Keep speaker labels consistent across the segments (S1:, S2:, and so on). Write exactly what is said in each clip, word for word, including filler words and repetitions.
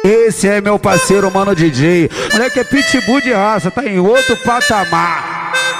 S1: Esse é meu parceiro, mano D J. Moleque é pitbull de raça, tá em outro patamar.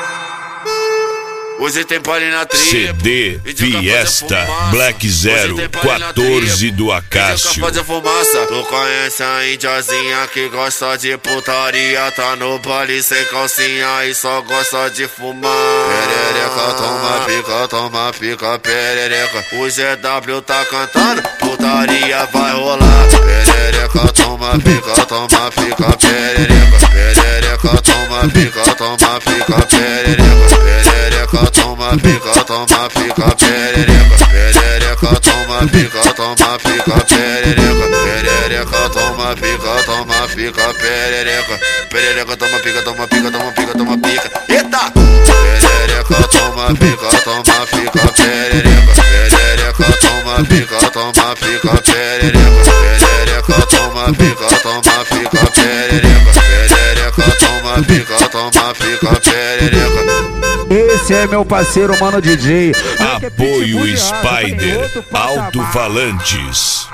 S2: Hoje tem pali na tribo.
S3: C D Fiesta Black Zero quatorze do Acácio.
S2: Fazer fumaça. Tu conhece a indiazinha que gosta de putaria, tá no baile sem calcinha e só gosta de fumar. Perereca, toma pica, toma pica, perereca. O G W tá cantando, putaria vai rolar. Perereca, toma pica, toma pica, perereca. Perereca, toma pica, toma pica, perereca. Perereca, toma pica, toma pica, perereca. Perereca, toma pica, toma pica, perereca. Perereca, toma pica, toma pica, perereca. Perereca, toma pica, toma pica, toma pica, toma pica. Eita! Perereca, toma pica, toma pica, perereca. Perereca, toma pica, toma pica, perereca. Perereca, toma pica, toma pica, perereca. Perereca, toma pica, toma pica, perereca.
S1: Esse é meu parceiro, mano D J.
S3: Apoio Spider Alto-Falantes.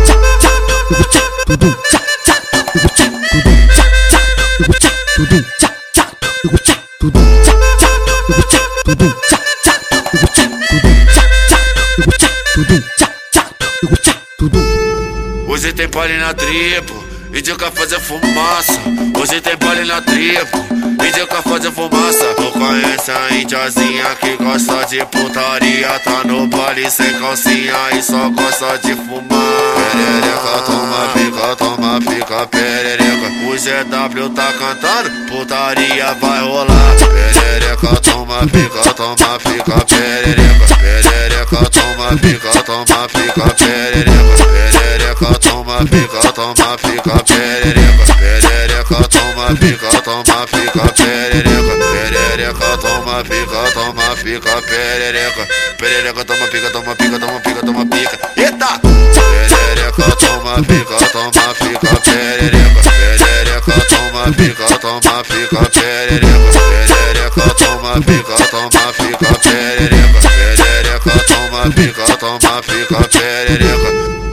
S2: Hoje tem pali na tribo e de cá fazer fumaça. Hoje tem pali na tribo e de cá fazer fumaça. Tu conhece a indiazinha que gosta de putaria, tá no baile sem calcinha e só gosta de fumar. Perereca, toma pica, toma pica, perereca. O G W tá cantando, putaria vai rolar. Perereca, toma pica, toma pica, perereca. Perereca, toma pica, toma pica, perereca. Perereca, toma pica, toma pica, perereca. Perereca, toma pica, toma pica, perereca. Perereca, toma pica, toma pica, perereca. Perereca, toma pica, toma pica, toma pica, toma pica. Eita! Perereca, toma pica, toma pica, perereca. Perereca, toma pica, toma pica, perereca. Perereca, toma pica, toma pica, perereca. Perereca, toma pica, toma pica, perereca.